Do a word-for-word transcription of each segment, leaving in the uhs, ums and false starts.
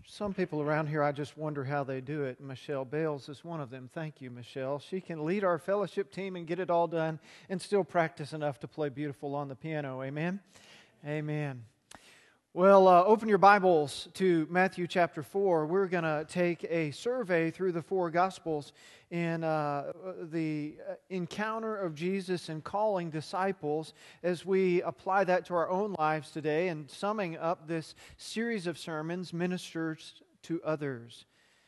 Some people around here, I just wonder how they do it. Michelle Bales is one of them. Thank you, Michelle. She can lead our fellowship team and get it all done and still practice enough to play beautiful on the piano. Amen? Amen. Well, uh, open your Bibles to Matthew chapter four. We're going to take a survey through the four Gospels in uh, the encounter of Jesus and calling disciples as we apply that to our own lives today and summing up this series of sermons, Ministers to Others.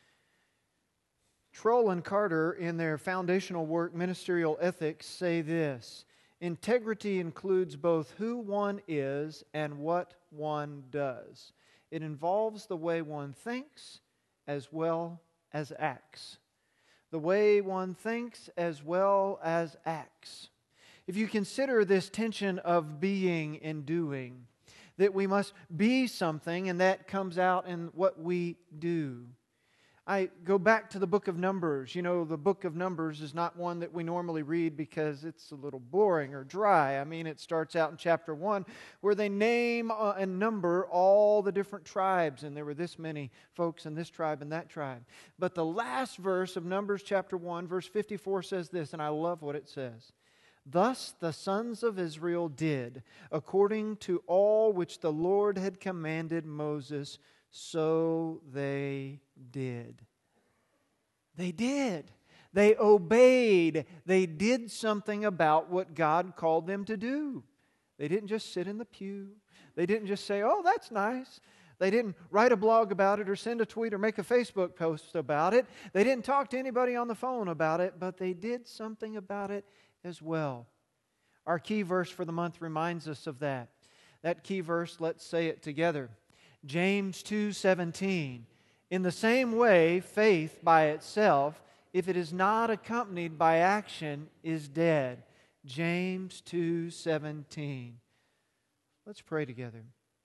Troll and Carter, in their foundational work, Ministerial Ethics, say this: integrity includes both who one is and what one does. It involves the way one thinks as well as acts. The way one thinks as well as acts. If you consider this tension of being and doing, that we must be something and that comes out in what we do. I go back to the book of Numbers. You know, the book of Numbers is not one that we normally read because it's a little boring or dry. I mean, it starts out in chapter one where they name and number all the different tribes, and there were this many folks in this tribe and that tribe. But the last verse of Numbers chapter one, verse fifty-four says this, and I love what it says. Thus the sons of Israel did, according to all which the Lord had commanded Moses, so they did. They did. They obeyed. They did something about what God called them to do. They didn't just sit in the pew. They didn't just say, oh, that's nice. They didn't write a blog about it or send a tweet or make a Facebook post about it. They didn't talk to anybody on the phone about it, but they did something about it as well. Our key verse for the month reminds us of that. That key verse, let's say it together. James two seventeen. In the same way, faith by itself, if it is not accompanied by action, is dead. James two seventeen. Let's pray together.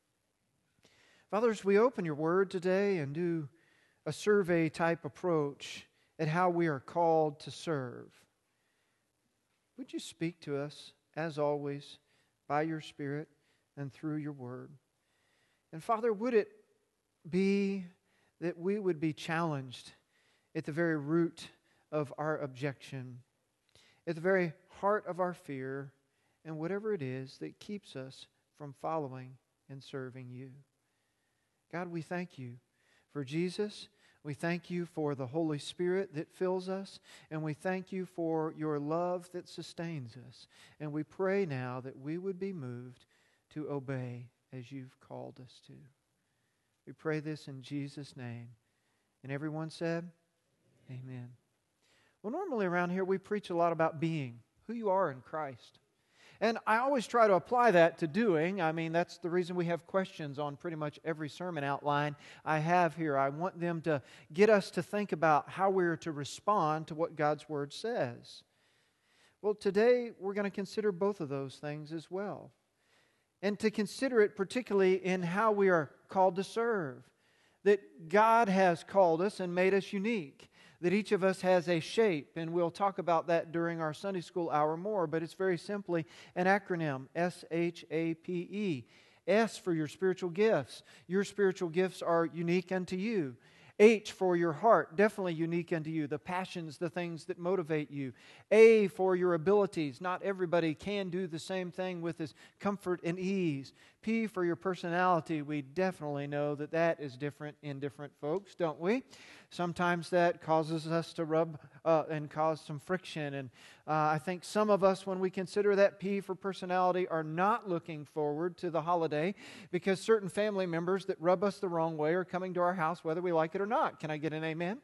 Father, as we open your word today and do a survey type approach at how we are called to serve, would you speak to us, as always, by your Spirit and through your word? And Father, would it be that we would be challenged at the very root of our objection, at the very heart of our fear, and whatever it is that keeps us from following and serving you. God, we thank you for Jesus. We thank you for the Holy Spirit that fills us, and we thank you for your love that sustains us. And we pray now that we would be moved to obey as you've called us to. We pray this in Jesus' name. And everyone said, amen. Well, normally around here we preach a lot about being, who you are in Christ. And I always try to apply that to doing. I mean, that's the reason we have questions on pretty much every sermon outline I have here. I want them to get us to think about how we're to respond to what God's Word says. Well, today we're going to consider both of those things as well. And to consider it particularly in how we are called to serve. That God has called us and made us unique. That each of us has a shape, and we'll talk about that during our Sunday school hour more, but it's very simply an acronym, S H A P E. S for your spiritual gifts. Your spiritual gifts are unique unto you. H for your heart, definitely unique unto you. The passions, the things that motivate you. A for your abilities. Not everybody can do the same thing with this comfort and ease. P for your personality. We definitely know that that is different in different folks, don't we? Sometimes that causes us to rub uh, and cause some friction. And uh, I think some of us, when we consider that P for personality, are not looking forward to the holiday because certain family members that rub us the wrong way are coming to our house whether we like it or not. Can I get an amen?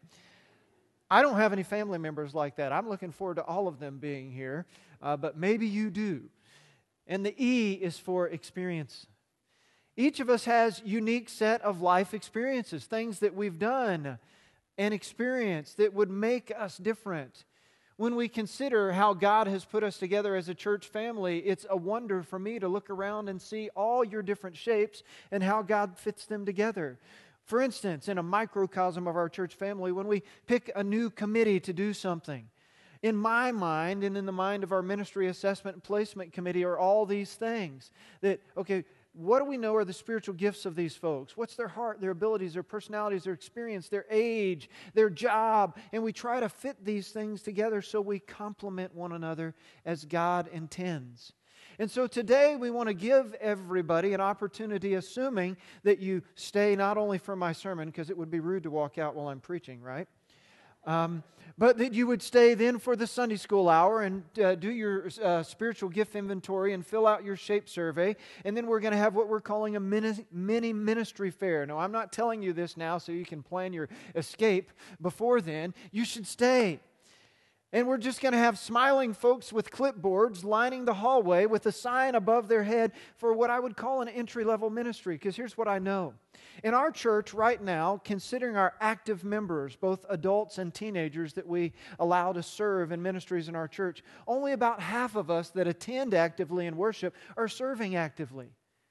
I don't have any family members like that. I'm looking forward to all of them being here, uh, but maybe you do. And the E is for experience. Each of us has unique set of life experiences, things that we've done and experienced that would make us different. When we consider how God has put us together as a church family, it's a wonder for me to look around and see all your different shapes and how God fits them together. For instance, in a microcosm of our church family, when we pick a new committee to do something, in my mind and in the mind of our ministry assessment and placement committee are all these things that, okay, what do we know are the spiritual gifts of these folks? What's their heart, their abilities, their personalities, their experience, their age, their job? And we try to fit these things together so we complement one another as God intends. And so today we want to give everybody an opportunity, assuming that you stay not only for my sermon, because it would be rude to walk out while I'm preaching, right? Um, but that you would stay then for the Sunday school hour and uh, do your uh, spiritual gift inventory and fill out your shape survey. And then we're going to have what we're calling a mini, mini ministry fair. Now, I'm not telling you this now so you can plan your escape before then. You should stay. And we're just going to have smiling folks with clipboards lining the hallway with a sign above their head for what I would call an entry-level ministry. Because here's what I know. In our church right now, considering our active members, both adults and teenagers that we allow to serve in ministries in our church, only about half of us that attend actively in worship are serving actively.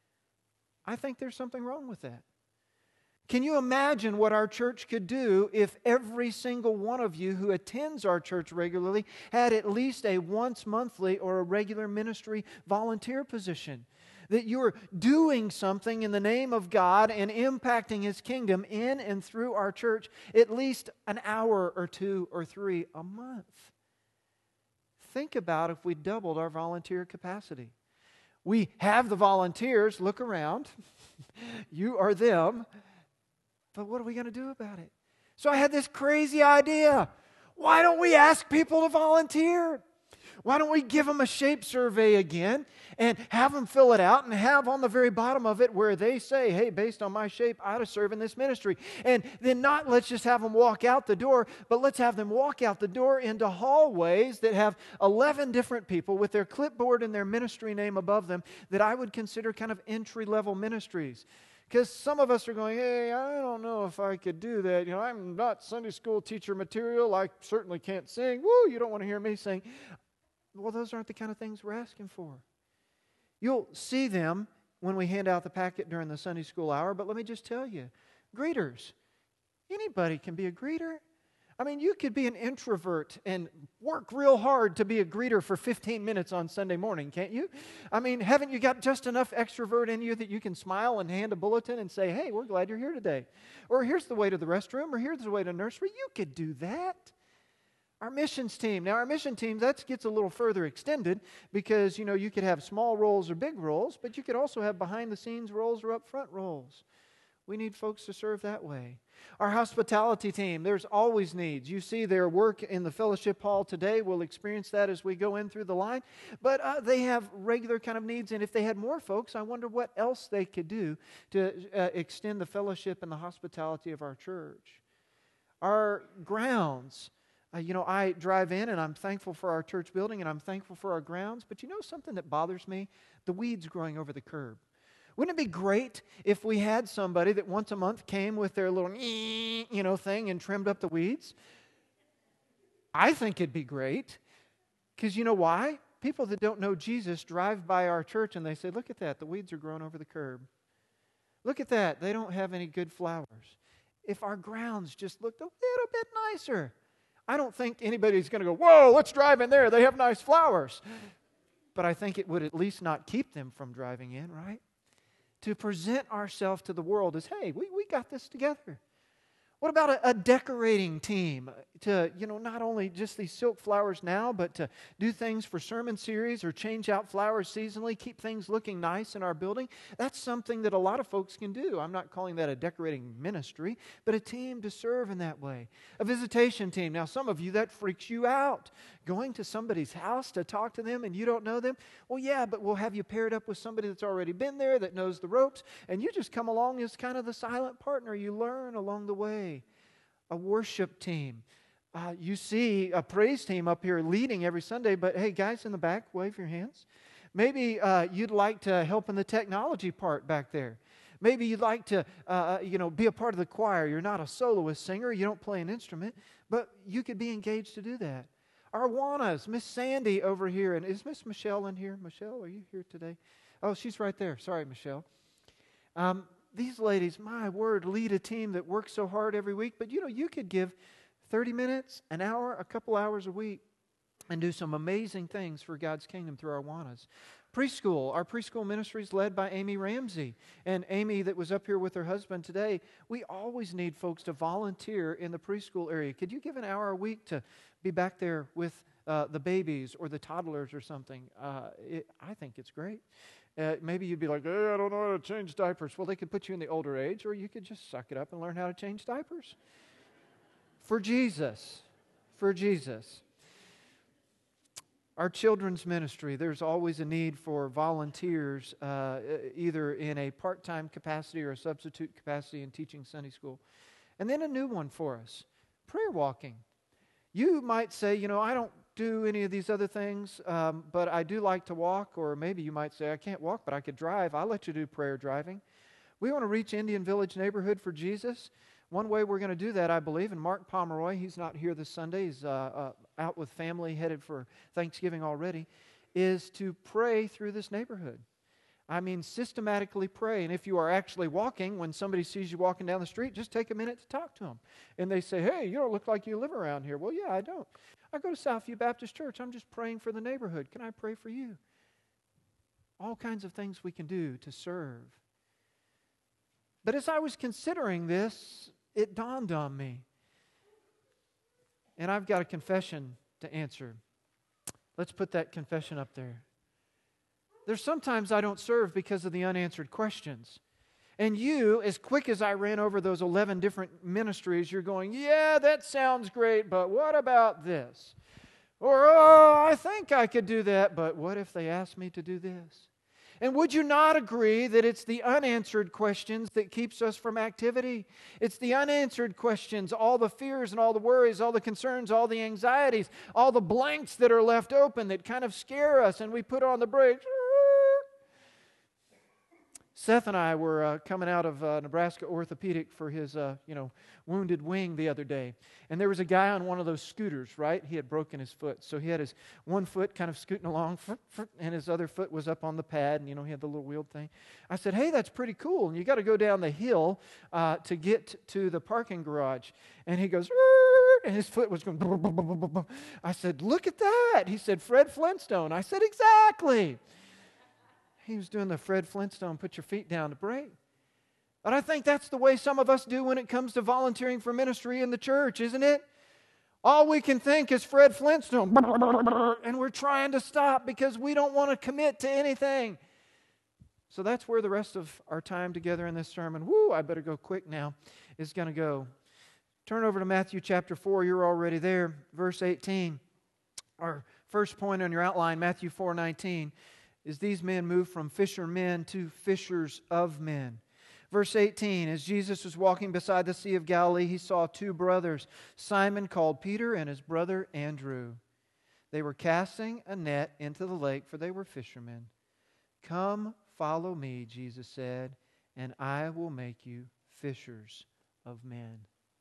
I think there's something wrong with that. Can you imagine what our church could do if every single one of you who attends our church regularly had at least a once monthly or a regular ministry volunteer position? That you're doing something in the name of God and impacting His kingdom in and through our church at least an hour or two or three a month. Think about if we doubled our volunteer capacity. We have the volunteers. Look around. You are them. But what are we going to do about it? So I had this crazy idea. Why don't we ask people to volunteer? Why don't we give them a shape survey again and have them fill it out and have on the very bottom of it where they say, hey, based on my shape, I ought to serve in this ministry. And then not let's just have them walk out the door, but let's have them walk out the door into hallways that have eleven different people with their clipboard and their ministry name above them that I would consider kind of entry-level ministries. Because some of us are going, hey, I don't know if I could do that. You know, I'm not Sunday school teacher material. I certainly can't sing. Woo, you don't want to hear me sing. Well, those aren't the kind of things we're asking for. You'll see them when we hand out the packet during the Sunday school hour, but let me just tell you, greeters, anybody can be a greeter. I mean, you could be an introvert and work real hard to be a greeter for fifteen minutes on Sunday morning, can't you? I mean, haven't you got just enough extrovert in you that you can smile and hand a bulletin and say, hey, we're glad you're here today. Or here's the way to the restroom, or here's the way to nursery. You could do that. Our missions team. Now, our mission team, that gets a little further extended because, you know, you could have small roles or big roles, but you could also have behind-the-scenes roles or up-front roles. We need folks to serve that way. Our hospitality team, there's always needs. You see their work in the fellowship hall today. We'll experience that as we go in through the line. But uh, they have regular kind of needs, and if they had more folks, I wonder what else they could do to uh, extend the fellowship and the hospitality of our church. Our grounds. Uh, you know, I drive in and I'm thankful for our church building and I'm thankful for our grounds. But you know something that bothers me? The weeds growing over the curb. Wouldn't it be great if we had somebody that once a month came with their little, you know, thing and trimmed up the weeds? I think it'd be great. Because you know why? People that don't know Jesus drive by our church and they say, look at that, the weeds are growing over the curb. Look at that, they don't have any good flowers. If our grounds just looked a little bit nicer, I don't think anybody's going to go, whoa, let's drive in there, they have nice flowers. But I think it would at least not keep them from driving in, right? To present ourselves to the world as, hey, we, we got this together. What about a, a decorating team to, you know, not only just these silk flowers now, but to do things for sermon series or change out flowers seasonally, keep things looking nice in our building? That's something that a lot of folks can do. I'm not calling that a decorating ministry, but a team to serve in that way. A visitation team. Now, some of you, that freaks you out. Going to somebody's house to talk to them and you don't know them? Well, yeah, but we'll have you paired up with somebody that's already been there, that knows the ropes, and you just come along as kind of the silent partner. You learn along the way. A worship team. Uh, you see a praise team up here leading every Sunday, but hey, guys in the back, wave your hands. Maybe uh, you'd like to help in the technology part back there. Maybe you'd like to, uh, you know, be a part of the choir. You're not a soloist singer. You don't play an instrument, but you could be engaged to do that. Our Awanas, Miss Sandy over here, and is Miss Michelle in here? Michelle, are you here today? Oh, she's right there. Sorry, Michelle. Um, These ladies, my word, lead a team that works so hard every week. But you know, you could give thirty minutes, an hour, a couple hours a week and do some amazing things for God's kingdom through our Awanas. preschool. Our preschool ministry is led by Amy Ramsey. And Amy, that was up here with her husband today, we always need folks to volunteer in the preschool area. Could you give an hour a week to be back there with uh, the babies or the toddlers or something? Uh, it, I think it's great. Uh, maybe you'd be like, hey, I don't know how to change diapers. Well, they could put you in the older age, or you could just suck it up and learn how to change diapers. For Jesus. For Jesus. Our children's ministry, there's always a need for volunteers, uh, either in a part-time capacity or a substitute capacity in teaching Sunday school. And then a new one for us, prayer walking. You might say, you know, I don't do any of these other things, um, but I do like to walk. Or maybe you might say, I can't walk, but I could drive. I'll let you do prayer driving. We want to reach Indian Village neighborhood for Jesus. One way we're going to do that, I believe, and Mark Pomeroy, he's not here this Sunday, he's uh, uh, out with family, headed for Thanksgiving already, is to pray through this neighborhood. I mean, systematically pray. And if you are actually walking, when somebody sees you walking down the street, just take a minute to talk to them. And they say, hey, you don't look like you live around here. Well, yeah, I don't. I go to Southview Baptist Church. I'm just praying for the neighborhood. Can I pray for you? All kinds of things we can do to serve. But as I was considering this, it dawned on me. And I've got a confession to answer. Let's put that confession up there. There's sometimes I don't serve because of the unanswered questions. And you, as quick as I ran over those eleven different ministries, you're going, yeah, that sounds great, but what about this? Or, oh, I think I could do that, but what if they asked me to do this? And would you not agree that it's the unanswered questions that keeps us from activity? It's the unanswered questions, all the fears and all the worries, all the concerns, all the anxieties, all the blanks that are left open that kind of scare us, and we put on the brakes. Seth and I were uh, coming out of uh, Nebraska Orthopedic for his, uh, you know, wounded wing the other day. And there was a guy on one of those scooters, right? He had broken his foot. So he had his one foot kind of scooting along, and his other foot was up on the pad, and, you know, he had the little wheeled thing. I said, hey, that's pretty cool. And you got to go down the hill uh, to get to the parking garage. And he goes, and his foot was going, I said, look at that. He said, Fred Flintstone. I said, exactly. He was doing the Fred Flintstone, put your feet down to pray. But I think that's the way some of us do when it comes to volunteering for ministry in the church, isn't it? All we can think is Fred Flintstone, and we're trying to stop because we don't want to commit to anything. So that's where the rest of our time together in this sermon, whoo, I better go quick now, is going to go. Turn over to Matthew chapter four. You're already there. Verse eighteen. Our first point on your outline, Matthew four nineteen. Is these men moved from fishermen to fishers of men. Verse eighteen, as Jesus was walking beside the Sea of Galilee, he saw two brothers, Simon called Peter and his brother Andrew. They were casting a net into the lake, for they were fishermen. Come, follow me, Jesus said, and I will make you fishers of men.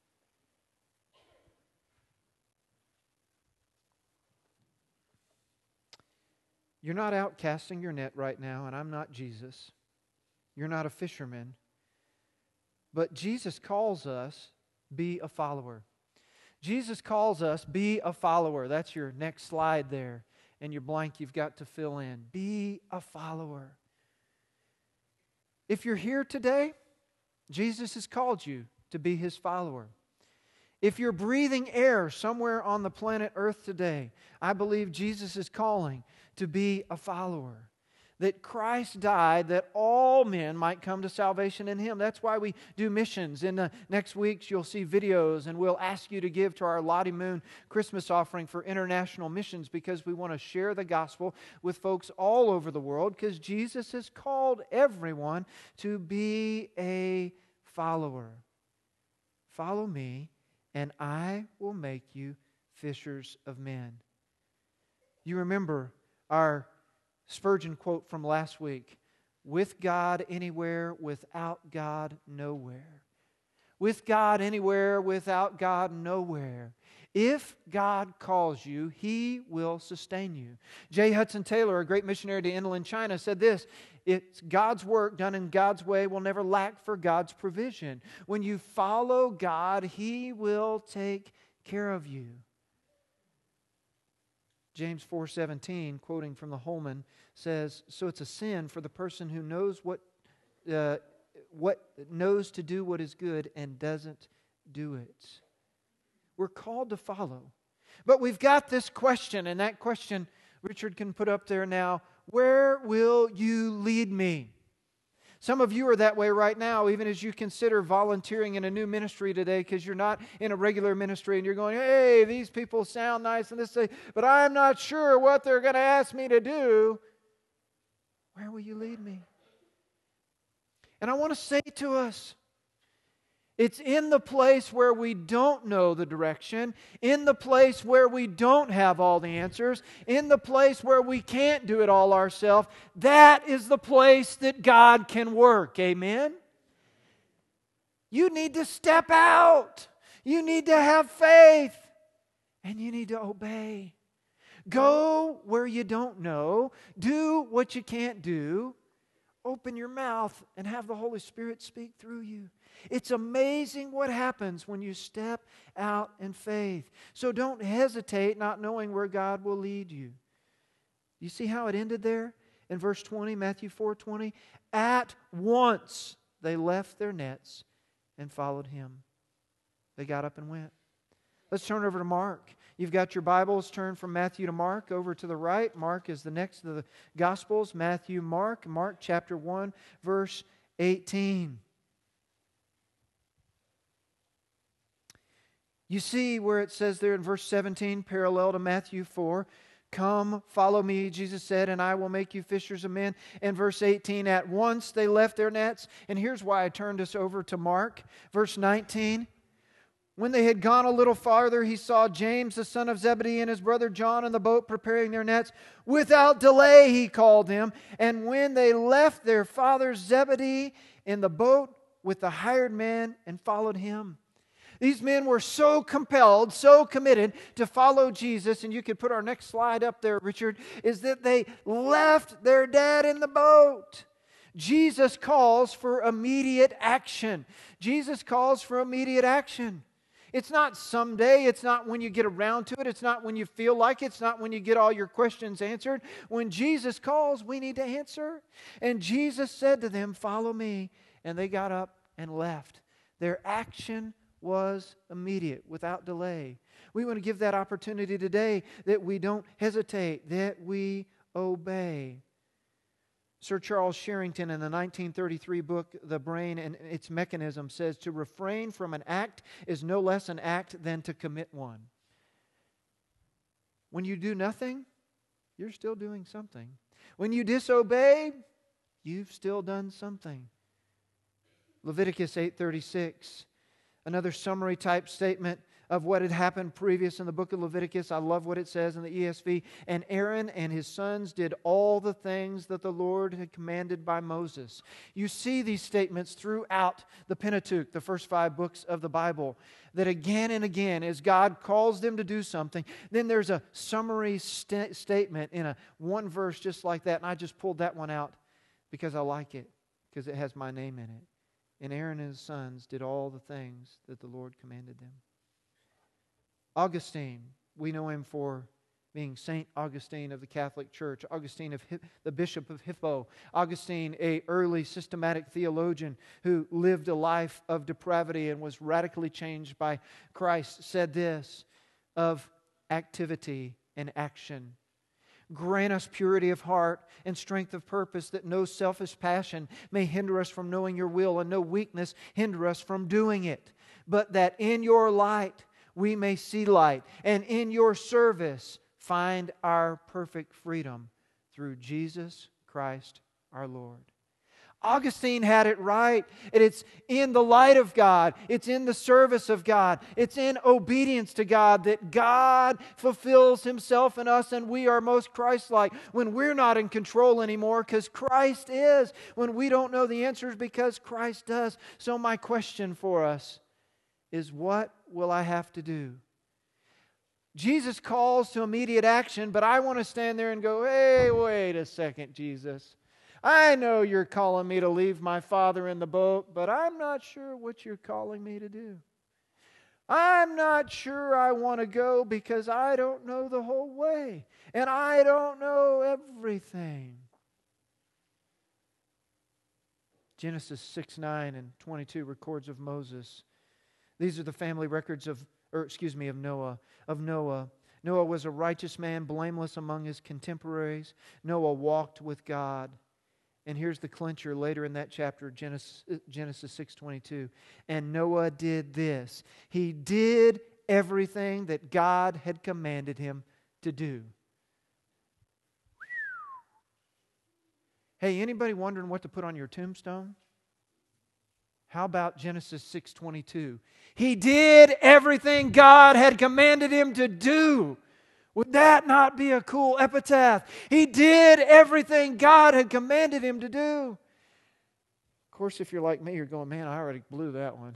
You're not out casting your net right now, and I'm not Jesus. You're not a fisherman. But Jesus calls us, be a follower. Jesus calls us, be a follower. That's your next slide there. And your blank you've got to fill in. Be a follower. If you're here today, Jesus has called you to be His follower. If you're breathing air somewhere on the planet Earth today, I believe Jesus is calling to be a follower. That Christ died that all men might come to salvation in Him. That's why we do missions. In the next weeks, you'll see videos, and we'll ask you to give to our Lottie Moon Christmas offering for international missions, because we want to share the gospel with folks all over the world, because Jesus has called everyone to be a follower. Follow me, and I will make you fishers of men. You remember our Spurgeon quote from last week, with God anywhere, without God nowhere. With God anywhere, without God nowhere. If God calls you, He will sustain you. J. Hudson Taylor, a great missionary to inland China, said this, it's God's work done in God's way will never lack for God's provision. When you follow God, He will take care of you. James four seventeen, quoting from the Holman, says, so it's a sin for the person who knows what uh, what knows to do what is good and doesn't do it. We're called to follow. But we've got this question, and that question Richard can put up there now. Where will you lead me? Some of you are that way right now, even as you consider volunteering in a new ministry today, because you're not in a regular ministry and you're going, hey, these people sound nice and this, but I'm not sure what they're going to ask me to do. Where will you lead me? And I want to say to us, it's in the place where we don't know the direction, in the place where we don't have all the answers, in the place where we can't do it all ourselves. That is the place that God can work. Amen? You need to step out. You need to have faith. And you need to obey. Go where you don't know. Do what you can't do. Open your mouth and have the Holy Spirit speak through you. It's amazing what happens when you step out in faith. So don't hesitate not knowing where God will lead you. You see how it ended there? In verse twenty, Matthew four twenty. At once they left their nets and followed Him. They got up and went. Let's turn over to Mark. You've got your Bibles turned from Matthew to Mark over to the right. Mark is the next of the Gospels. Matthew, Mark. Mark chapter one, verse eighteen. You see where it says there in verse seventeen, parallel to Matthew four, come, follow me, Jesus said, and I will make you fishers of men. And verse eighteen, at once they left their nets. And here's why I turned us over to Mark. Verse nineteen, when they had gone a little farther, he saw James, the son of Zebedee, and his brother John in the boat preparing their nets. Without delay, he called them. And when they left their father Zebedee in the boat with the hired men and followed him. These men were so compelled, so committed to follow Jesus, and you could put our next slide up there, Richard, is that they left their dad in the boat. Jesus calls for immediate action. Jesus calls for immediate action. It's not someday. It's not when you get around to it. It's not when you feel like it. It's not when you get all your questions answered. When Jesus calls, we need to answer. And Jesus said to them, follow me. And they got up and left. Their action was immediate, without delay. We want to give that opportunity today that we don't hesitate, that we obey. Sir Charles Sherrington in the nineteen thirty-three book, The Brain and Its Mechanism, says to refrain from an act is no less an act than to commit one. When you do nothing, you're still doing something. When you disobey, you've still done something. Leviticus eight thirty-six. Another summary type statement of what had happened previous in the book of Leviticus. I love what it says in the E S V. And Aaron and his sons did all the things that the Lord had commanded by Moses. You see these statements throughout the Pentateuch, the first five books of the Bible, that again and again, as God calls them to do something, then there's a summary st- statement in a one verse just like that. And I just pulled that one out because I like it, because it has my name in it. And Aaron and his sons did all the things that the Lord commanded them. Augustine, we know him for being Saint Augustine of the Catholic Church. Augustine, of Hi- the Bishop of Hippo. Augustine, an early systematic theologian who lived a life of depravity and was radically changed by Christ, said this of activity and action. Grant us purity of heart and strength of purpose, that no selfish passion may hinder us from knowing your will, and no weakness hinder us from doing it. But that in your light we may see light, and in your service find our perfect freedom through Jesus Christ our Lord. Augustine had it right. And it's in the light of God. It's in the service of God. It's in obedience to God that God fulfills Himself in us, and we are most Christ-like when we're not in control anymore, because Christ is. When we don't know the answers, because Christ does. So my question for us is, what will I have to do? Jesus calls to immediate action, but I want to stand there and go, hey, wait a second, Jesus. I know you're calling me to leave my father in the boat, but I'm not sure what you're calling me to do. I'm not sure I want to go because I don't know the whole way. And I don't know everything. Genesis six, nine, and twenty-two records of Moses. These are the family records of, or excuse me, of Noah. Of Noah. Noah was a righteous man, blameless among his contemporaries. Noah walked with God. And here's the clincher later in that chapter, Genesis, Genesis six twenty-two. And Noah did this. He did everything that God had commanded him to do. Hey, anybody wondering what to put on your tombstone? How about Genesis six twenty-two? He did everything God had commanded him to do. Would that not be a cool epitaph? He did everything God had commanded him to do. Of course, if you're like me, you're going, man, I already blew that one.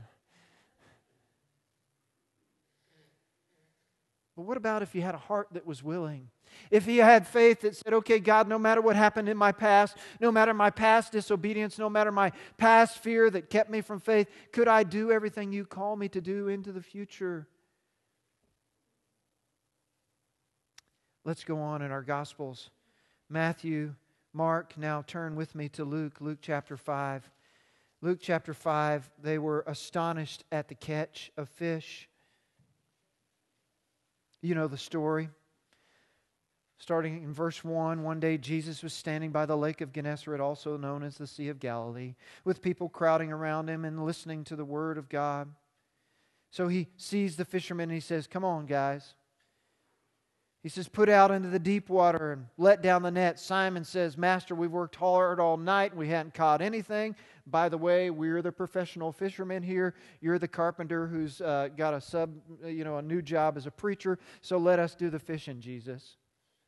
But what about if you had a heart that was willing? If you had faith that said, okay, God, no matter what happened in my past, no matter my past disobedience, no matter my past fear that kept me from faith, could I do everything you call me to do into the future? Let's go on in our Gospels. Matthew, Mark, now turn with me to Luke, Luke chapter five. Luke chapter five, they were astonished at the catch of fish. You know the story. Starting in verse one, one day Jesus was standing by the lake of Gennesaret, also known as the Sea of Galilee, with people crowding around him and listening to the Word of God. So he sees the fishermen and he says, come on, guys. He says, put out into the deep water and let down the net. Simon says, Master, we've worked hard all night. We hadn't caught anything. By the way, we're the professional fishermen here. You're the carpenter who's uh, got a sub, you know, a new job as a preacher. So let us do the fishing, Jesus.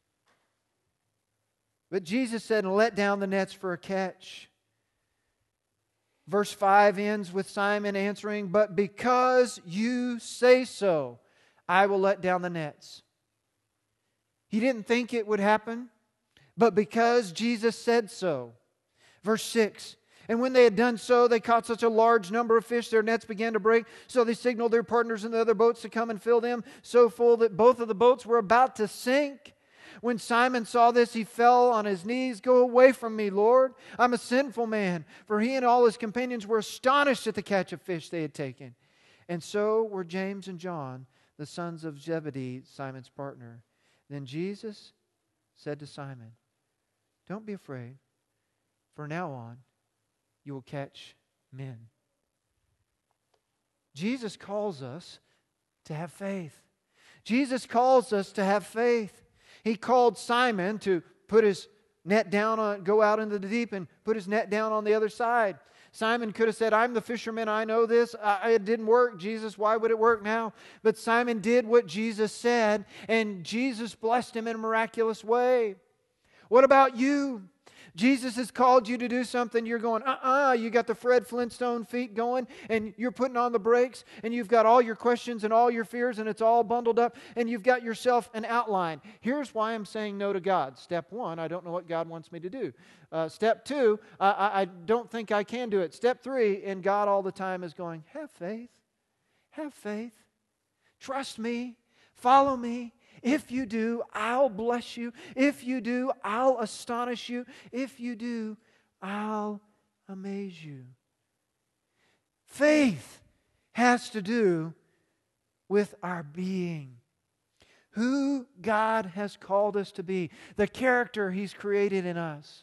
But Jesus said, and let down the nets for a catch. Verse five ends with Simon answering, but because you say so, I will let down the nets. He didn't think it would happen, but because Jesus said so. Verse six, and when they had done so, they caught such a large number of fish, their nets began to break. So they signaled their partners in the other boats to come and fill them, so full that both of the boats were about to sink. When Simon saw this, he fell on his knees. Go away from me, Lord. I'm a sinful man. For he and all his companions were astonished at the catch of fish they had taken. And so were James and John, the sons of Zebedee, Simon's partner. Then Jesus said to Simon, don't be afraid. From now on, you will catch men. Jesus calls us to have faith. Jesus calls us to have faith. He called Simon to put his net down, on, go out into the deep and put his net down on the other side. Simon could have said, I'm the fisherman, I know this. I, it didn't work, Jesus, why would it work now? But Simon did what Jesus said, and Jesus blessed him in a miraculous way. What about you? Jesus has called you to do something, you're going, uh-uh, you got the Fred Flintstone feet going, and you're putting on the brakes, and you've got all your questions and all your fears, and it's all bundled up, and you've got yourself an outline. Here's why I'm saying no to God. Step one, I don't know what God wants me to do. Uh, step two, uh, I, I don't think I can do it. Step three, and God all the time is going, have faith, have faith, trust me, follow me. If you do, I'll bless you. If you do, I'll astonish you. If you do, I'll amaze you. Faith has to do with our being. Who God has called us to be. The character He's created in us.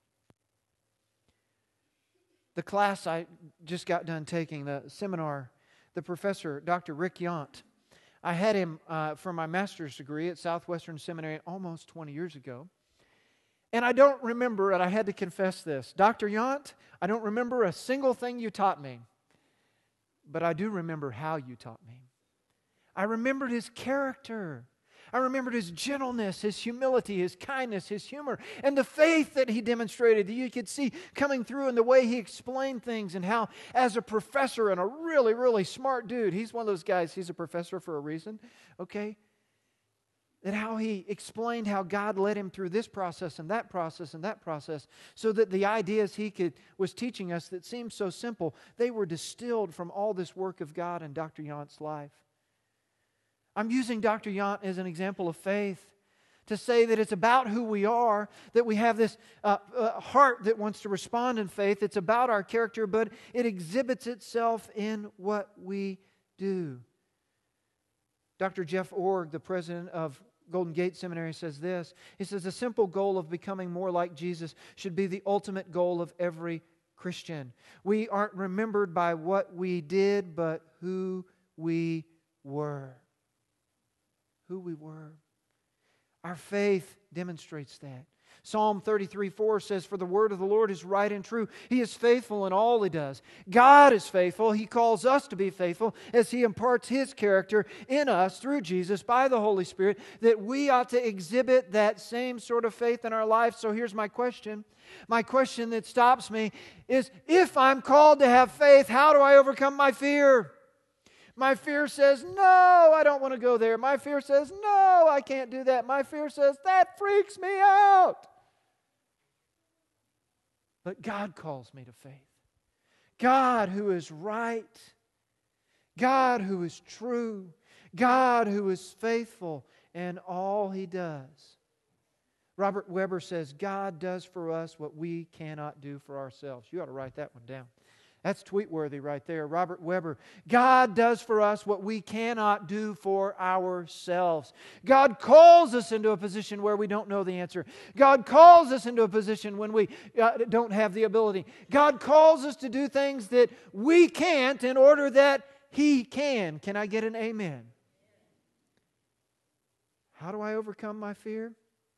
The class I just got done taking, the seminar, the professor, Doctor Rick Yount, I had him uh, for my master's degree at Southwestern Seminary almost twenty years ago. And I don't remember, and I had to confess this, Doctor Yount, I don't remember a single thing you taught me, but I do remember how you taught me. I remembered his character. I remembered his gentleness, his humility, his kindness, his humor, and the faith that he demonstrated that you could see coming through in the way he explained things, and how as a professor and a really, really smart dude, he's one of those guys, he's a professor for a reason, okay? That how he explained how God led him through this process and that process and that process, so that the ideas he could, was teaching us that seemed so simple, they were distilled from all this work of God in Doctor Yount's life. I'm using Doctor Yount as an example of faith to say that it's about who we are, that we have this uh, uh, heart that wants to respond in faith. It's about our character, but it exhibits itself in what we do. Doctor Jeff Org, the president of Golden Gate Seminary, says this. He says, the simple goal of becoming more like Jesus should be the ultimate goal of every Christian. We aren't remembered by what we did, but who we were. Who we were. Our faith demonstrates that. Psalm thirty-three four says, for the word of the Lord is right and true. He is faithful in all He does. God is faithful. He calls us to be faithful as He imparts His character in us through Jesus by the Holy Spirit, that we ought to exhibit that same sort of faith in our life. So here's my question. My question that stops me is, if I'm called to have faith, how do I overcome my fear? My fear says, no, I don't want to go there. My fear says, no, I can't do that. My fear says, that freaks me out. But God calls me to faith. God who is right. God who is true. God who is faithful in all He does. Robert Weber says, God does for us what we cannot do for ourselves. You ought to write that one down. That's tweet-worthy right there. Robert Weber. God does for us what we cannot do for ourselves. God calls us into a position where we don't know the answer. God calls us into a position when we uh, don't have the ability. God calls us to do things that we can't in order that He can. Can I get an amen? How do I overcome my fear?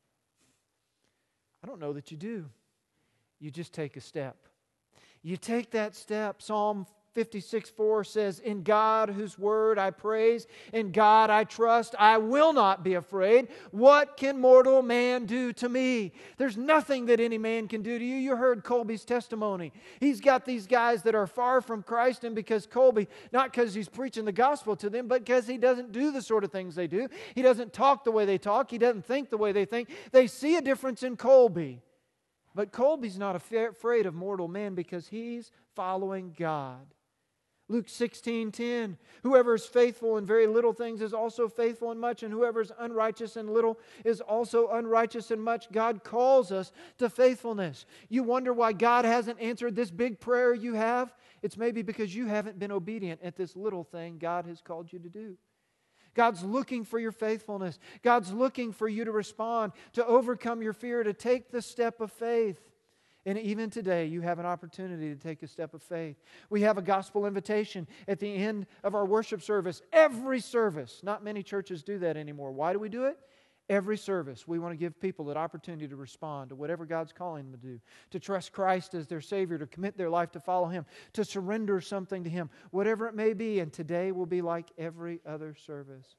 I don't know that you do. You just take a step. You take that step. Psalm fifty-six four says, in God whose word I praise, in God I trust, I will not be afraid. What can mortal man do to me? There's nothing that any man can do to you. You heard Colby's testimony. He's got these guys that are far from Christ, and because Colby, not because he's preaching the gospel to them, but because he doesn't do the sort of things they do. He doesn't talk the way they talk. He doesn't think the way they think. They see a difference in Colby. But Colby's not afraid of mortal men because he's following God. Luke sixteen ten, whoever is faithful in very little things is also faithful in much, and whoever is unrighteous in little is also unrighteous in much. God calls us to faithfulness. You wonder why God hasn't answered this big prayer you have? It's maybe because you haven't been obedient at this little thing God has called you to do. God's looking for your faithfulness. God's looking for you to respond, to overcome your fear, to take the step of faith. And even today, you have an opportunity to take a step of faith. We have a gospel invitation at the end of our worship service. Every service. Not many churches do that anymore. Why do we do it? Every service, we want to give people that opportunity to respond to whatever God's calling them to do, to trust Christ as their Savior, to commit their life to follow Him, to surrender something to Him, whatever it may be. And today will be like every other service.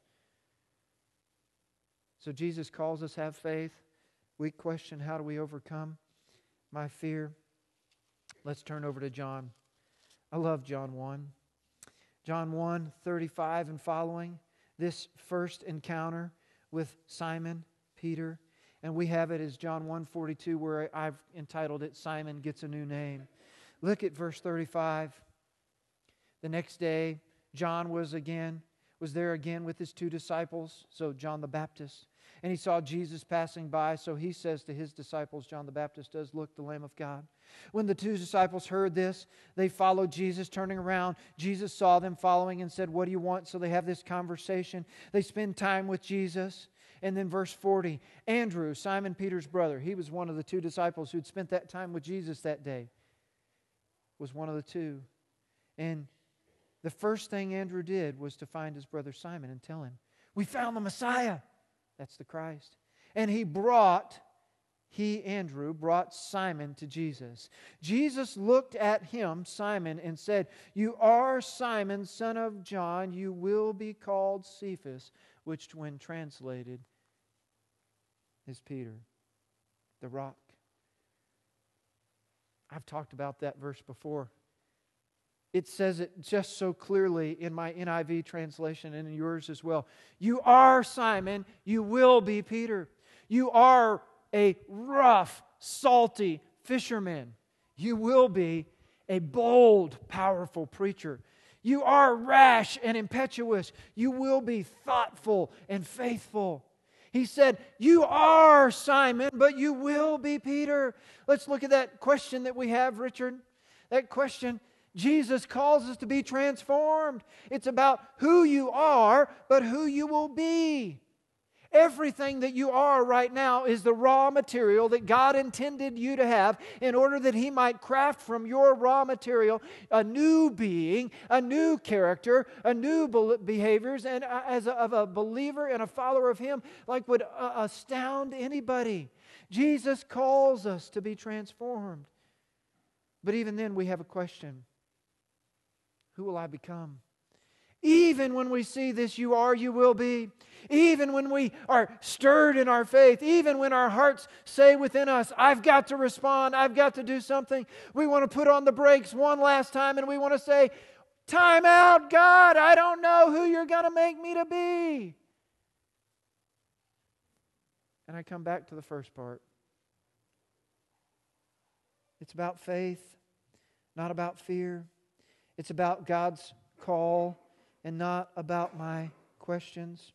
So Jesus calls us to have faith. We question, how do we overcome my fear? Let's turn over to John. I love John one. John one, thirty-five and following, this first encounter with Simon Peter. And we have it as John one forty-two, where I've entitled it, Simon Gets a New Name. Look at verse thirty-five. The next day, John was again, was there again with his two disciples, so John the Baptist. And he saw Jesus passing by, so he says to his disciples, John the Baptist does, look, the Lamb of God. When the two disciples heard this, they followed Jesus, turning around. Jesus saw them following and said, what do you want? So they have this conversation. They spend time with Jesus. And then verse forty, Andrew, Simon Peter's brother, he was one of the two disciples who'd spent that time with Jesus that day, was one of the two. And the first thing Andrew did was to find his brother Simon and tell him, we found the Messiah. That's the Christ. And he brought, he, Andrew, brought Simon to Jesus. Jesus looked at him, Simon, and said, you are Simon, son of John. You will be called Cephas, which when translated is Peter, the rock. I've talked about that verse before. It says it just so clearly in my N I V translation and in yours as well. You are Simon, you will be Peter. You are a rough, salty fisherman. You will be a bold, powerful preacher. You are rash and impetuous. You will be thoughtful and faithful. He said, you are Simon, but you will be Peter. Let's look at that question that we have, Richard. That question, Jesus calls us to be transformed. It's about who you are, but who you will be. Everything that you are right now is the raw material that God intended you to have in order that He might craft from your raw material a new being, a new character, a new behaviors, and as a, of a believer and a follower of Him, like would uh, astound anybody. Jesus calls us to be transformed. But even then we have a question. Who will I become? Even when we see this, you are, you will be. Even when we are stirred in our faith, even when our hearts say within us, I've got to respond, I've got to do something, we want to put on the brakes one last time and we want to say, time out, God, I don't know who you're going to make me to be. And I come back to the first part. It's about faith, not about fear. It's about God's call and not about my questions.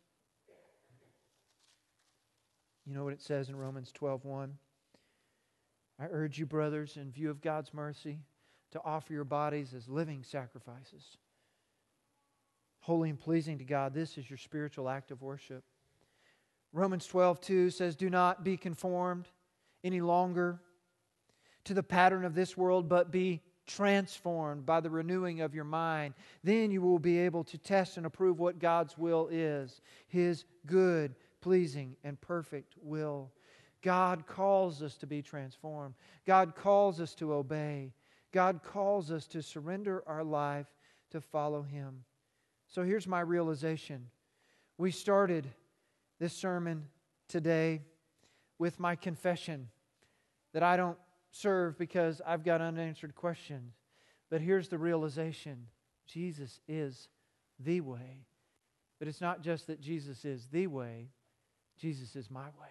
You know what it says in Romans twelve one? I urge you, brothers, in view of God's mercy, to offer your bodies as living sacrifices, holy and pleasing to God. This is your spiritual act of worship. Romans twelve two says, do not be conformed any longer to the pattern of this world, but be transformed by the renewing of your mind. Then you will be able to test and approve what God's will is, His good, pleasing, and perfect will. God calls us to be transformed. God calls us to obey. God calls us to surrender our life to follow Him. So here's my realization. We started this sermon today with my confession that I don't serve because I've got unanswered questions. But here's the realization. Jesus is the way. But it's not just that Jesus is the way. Jesus is my way.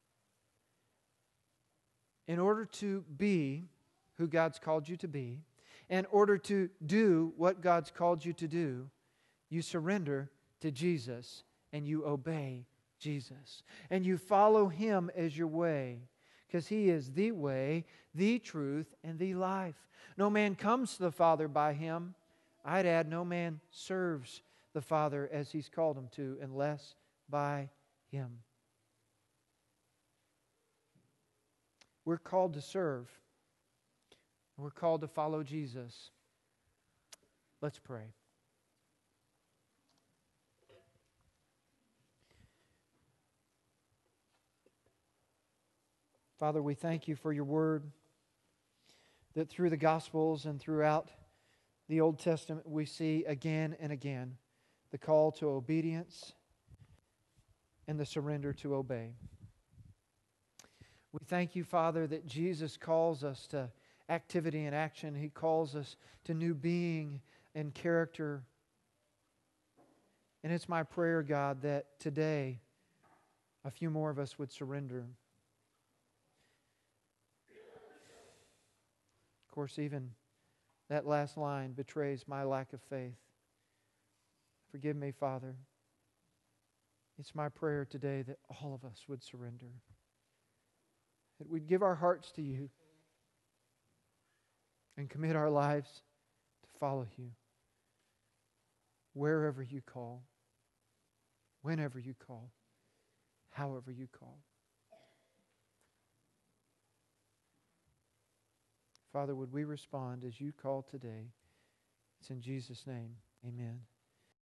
In order to be who God's called you to be, in order to do what God's called you to do, you surrender to Jesus and you obey Jesus. And you follow Him as your way. Because He is the way, the truth, and the life. No man comes to the Father by Him. I'd add, no man serves the Father as He's called him to, unless by Him. We're called to serve. We're called to follow Jesus. Let's pray. Father, we thank You for Your Word, that through the Gospels and throughout the Old Testament we see again and again the call to obedience and the surrender to obey. We thank You, Father, that Jesus calls us to activity and action. He calls us to new being and character. And it's my prayer, God, that today a few more of us would surrender. Of course, even that last line betrays my lack of faith. Forgive me, Father. It's my prayer today that all of us would surrender. That we'd give our hearts to You and commit our lives to follow You wherever You call, whenever You call, however You call. Father, would we respond as You call today? It's in Jesus' name. Amen.